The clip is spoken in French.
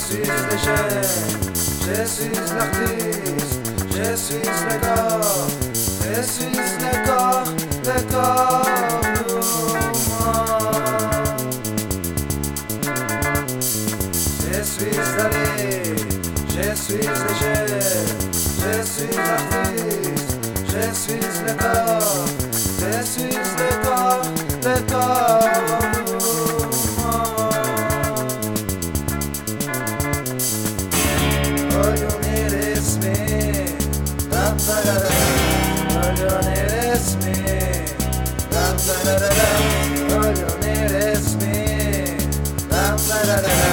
suis léger, je suis l'artiste, je suis le corps, je suis le corps humain. Je suis allé, je suis léger, je suis l'artiste, je suis le corps, je suis le corps humain. Voglio resmi, voglio resmi, voglio resmi,